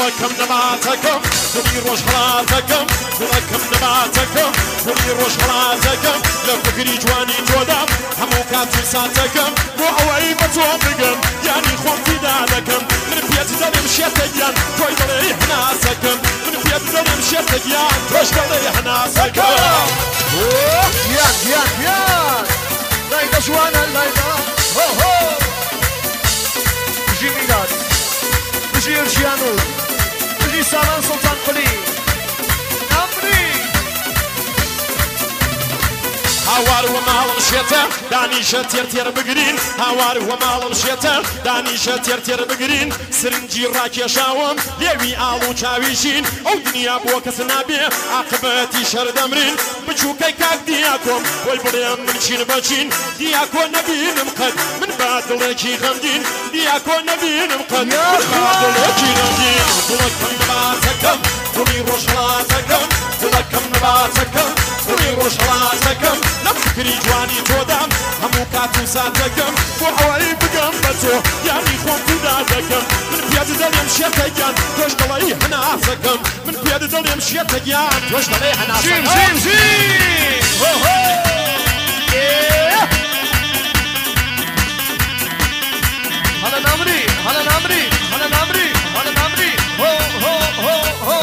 دڵەکەم نەماتەکەم دڵی ڕۆژ هەڵاتەکەم دڵەکەم نەماتەکەم دڵی ڕۆژ هەڵاتەکەم لە فکری جوانی تۆدام هەموو کات و ساتەکەم بۆ ئەوەی بە تۆ بگەم یانی خۆم فیدا دەکەم من پێت دەڵێم شێتەگیان تۆی دەڵێ هەناسەکەم من پێت دەڵێم شێتەگیان تۆش دەڵێ هەناسەکەم گیان گیان گیان لایدا جوانە لایدا بژی میلاد بژی ئەرژیانوور بژی سامان سڵتان قولی نامری هاوار و ماڵم شێتە دانیشە تێر تێر بگرین هاوار و ماڵم شێتە دانیشە تێر تێر بگرین سرنجی ڕاکێشاوم لێوی ئاڵ و چاویشین ئەو دنیا بۆ کەس نابێ عاقبەتی شەر دەمرین بچووکەی کاک دیاکۆم بۆی بڵێم من چین بەچین دیاکۆ نەبینم قەت من با دڵێکی غەمگین دیاکۆ نەبینم قەت من با دڵێکی غەمگین دڵەکەم نەباتەکەم دڵی ڕۆژهەڵاتەکەم دڵەکەم نەباتەکەم دڵی ڕۆژهەڵاتەکەم لە فکری جوانی تۆدام هەموو کات و ساتەکەم بۆ ئەوەی بگەم بە تۆ یانی خۆم تودا دەکەم من پێت دەڵێم شێتەگیان تۆش دەڵێی هەناسەکەم من پێت دەڵێم شێتەگیان تۆش دەڵێ هەناسەکەم هەڵە نامری هەڵە نامری هەڵە نامری هەڵە نامری هۆ هۆ هۆ هۆ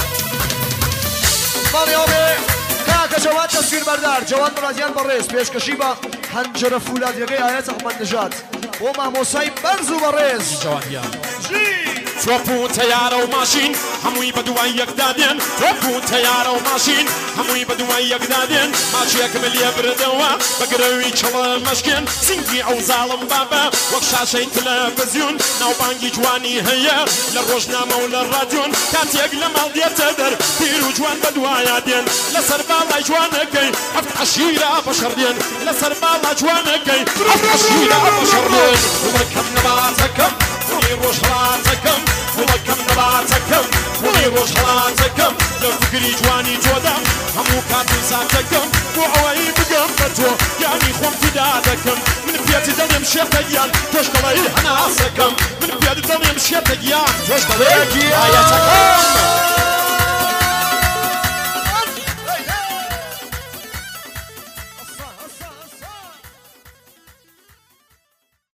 باڵی ئەوێ کاکە جەواد تەسویر بەردار جەواد مڕادیان بەڕێز پێشکەشی بە هەنجەرە فولادیەکەی ئاەت ئەحمەد نژاد بۆ مامۆسای بەرز و بەڕێز جەوادیان تۆپ و تەیارە و ماشین هەمووی بە دوای یەکدادێن تۆپ و تەیارە و ماشین هەمووی بە دوای یەکدادێن ماچیەکم لێ بردەوە بە گرەوی چڵە مەشکێن سینگی ئەو زاڵم بابە وەک شاشەی تەلەڤیزیۆن ناوبانگی جوانی هەیە لە ڕۆژنامە و لە ڕادیۆن کاتێک لە ماڵ دێتە دەر پیر و جوان بە دوایە دێن لەسەر باڵای جوانەکەی هەفت عەشیرە بەشەڕ دێن لەسەر باڵا جوانەکەی هەفت عەشیرە بەشەڕ دێن دڵەکەم نەباتەکەم دڵی ڕۆژهەڵاتەکەم دڵەکەم نەباتەکەم دڵی ڕۆژهەڵاتەکەم لە فکری جوانی تۆدام هەموو کات و ساتەکەم بۆ ئەوەی بگەم بە تۆ یانی خۆم فیدا دەکەم من پێت دەڵێم شێتەگیان تۆش دەڵێی هەناسەکەم من پێت دەڵێم شێتەگیان تۆش دەڵێ ئایەتەکەم